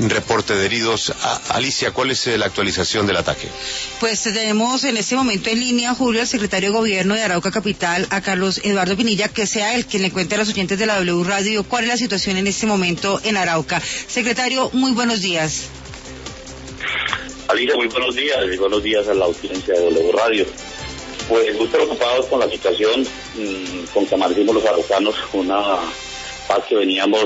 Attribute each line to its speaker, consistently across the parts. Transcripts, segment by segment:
Speaker 1: reporte de heridos. Alicia, ¿cuál es la actualización del ataque?
Speaker 2: Pues tenemos en este momento en línea, Julio, al secretario de Gobierno de Arauca Capital, a Carlos Eduardo Pinilla, que sea él quien le cuente a los oyentes de la W Radio cuál es la situación en este momento en Arauca. Secretario, muy buenos días.
Speaker 3: Alicia, muy buenos días y buenos días a la audiencia de W Radio. Pues muy preocupados con la situación con que amanecimos los araucanos, una paz que veníamos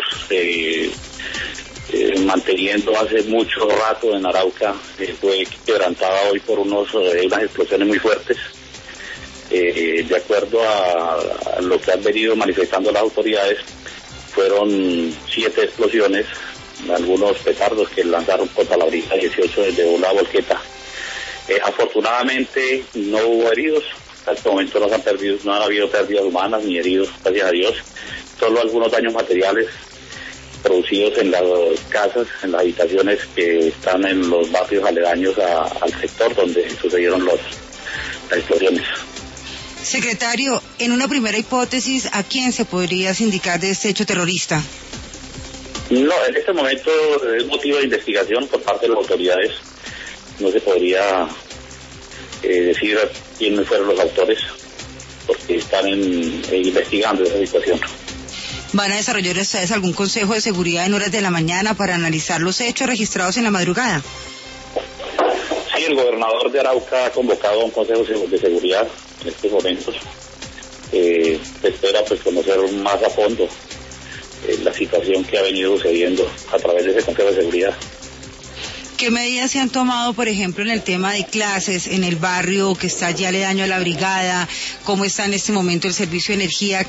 Speaker 3: manteniendo hace mucho rato en Arauca, fue quebrantada hoy por unas explosiones muy fuertes. De acuerdo a lo que han venido manifestando las autoridades, fueron 7 explosiones, algunos petardos que lanzaron contra la brigada 18 desde una volqueta. Afortunadamente no hubo heridos, hasta este momento no han habido pérdidas humanas ni heridos, gracias a Dios, solo algunos daños materiales producidos en las casas, en las habitaciones que están en los barrios aledaños al sector donde sucedieron las explosiones.
Speaker 2: Secretario, en una primera hipótesis, ¿a quién se podría sindicar de este hecho terrorista?
Speaker 3: No, en este momento es motivo de investigación por parte de las autoridades. No se podría decir quiénes fueron los autores, porque están investigando esa situación.
Speaker 2: ¿Van a desarrollar ustedes algún consejo de seguridad en horas de la mañana para analizar los hechos registrados en la madrugada?
Speaker 3: Sí, el gobernador de Arauca ha convocado a un consejo de seguridad en estos momentos. Se espera pues conocer más a fondo la situación que ha venido sucediendo a través de ese consejo de seguridad.
Speaker 2: ¿Qué medidas se han tomado, por ejemplo, en el tema de clases en el barrio que está allí aledaño a la brigada? ¿Cómo está en este momento el servicio de energía?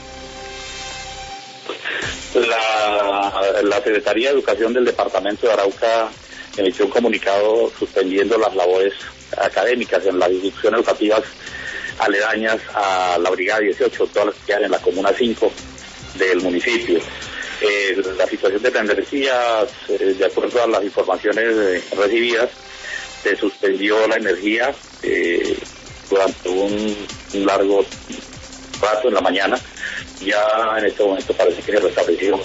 Speaker 3: La Secretaría de Educación del Departamento de Arauca emitió un comunicado suspendiendo las labores académicas en las instituciones educativas aledañas a la brigada 18, todas las que quedan en la comuna 5 del municipio. La situación de la energía, de acuerdo a las informaciones recibidas, se suspendió la energía durante un largo rato en la mañana. Ya en este momento parece que se restableció.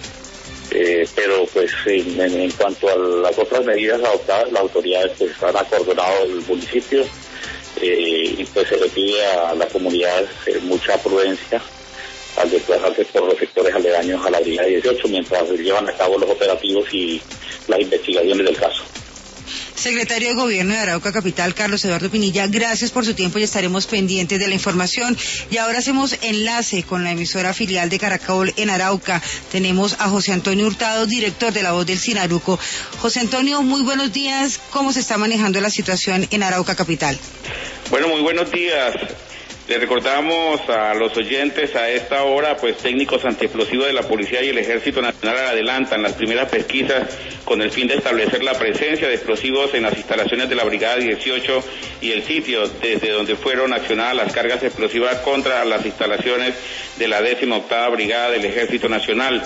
Speaker 3: Pero pues en cuanto a las otras medidas adoptadas, las autoridades pues han acordonado el municipio y pues se le pide a la comunidad mucha prudencia al desplazarse por los sectores aledaños a la brigada 18 mientras se llevan a cabo los operativos y las investigaciones del caso.
Speaker 2: Secretario de Gobierno de Arauca Capital, Carlos Eduardo Pinilla, gracias por su tiempo y estaremos pendientes de la información. Y ahora hacemos enlace con la emisora filial de Caracol en Arauca. Tenemos a José Antonio Hurtado, director de La Voz del Sinaruco. José Antonio, muy buenos días. ¿Cómo se está manejando la situación en Arauca Capital?
Speaker 4: Bueno, muy buenos días. Le recordamos a los oyentes a esta hora, pues técnicos antiexplosivos de la Policía y el Ejército Nacional adelantan las primeras pesquisas con el fin de establecer la presencia de explosivos en las instalaciones de la Brigada 18 y el sitio desde donde fueron accionadas las cargas explosivas contra las instalaciones de la 18ª Brigada del Ejército Nacional.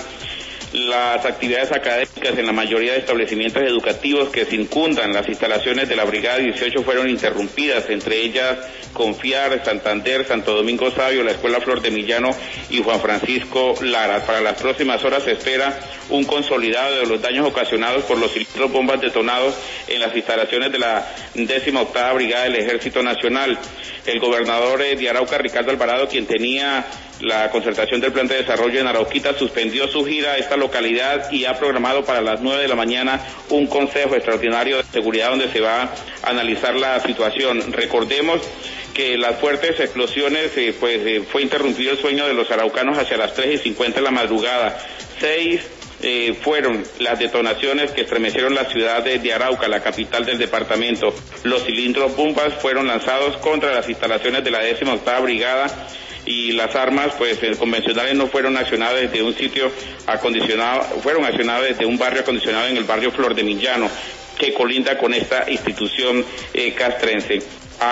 Speaker 4: Las actividades académicas en la mayoría de establecimientos educativos que circundan las instalaciones de la Brigada 18 fueron interrumpidas, entre ellas Confiar, Santander, Santo Domingo Sabio, la Escuela Flor de Millano y Juan Francisco Lara. Para las próximas horas se espera un consolidado de los daños ocasionados por los cilindros bombas detonados en las instalaciones de la 18ª Brigada del Ejército Nacional. El gobernador de Arauca, Ricardo Alvarado, quien tenía la concertación del plan de desarrollo en Arauquita, suspendió su gira a esta localidad y ha programado para las 9 de la mañana un consejo extraordinario de seguridad donde se va a analizar la situación. Recordemos que las fuertes explosiones, fue interrumpido el sueño de los araucanos hacia las 3:50 de la madrugada. 6 fueron las detonaciones que estremecieron la ciudad de Arauca, la capital del departamento. Los cilindros bombas fueron lanzados contra las instalaciones de la 18ª Brigada y las armas convencionales no fueron accionadas desde un sitio acondicionado, fueron accionadas desde un barrio acondicionado en el barrio Flor de Millano, que colinda con esta institución castrense.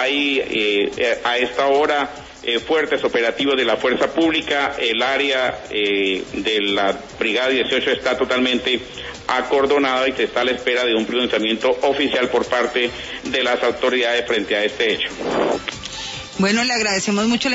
Speaker 4: Hay a esta hora fuertes operativos de la fuerza pública. El área de la Brigada 18 está totalmente acordonada y se está a la espera de un pronunciamiento oficial por parte de las autoridades frente a este hecho.
Speaker 2: Bueno, le agradecemos mucho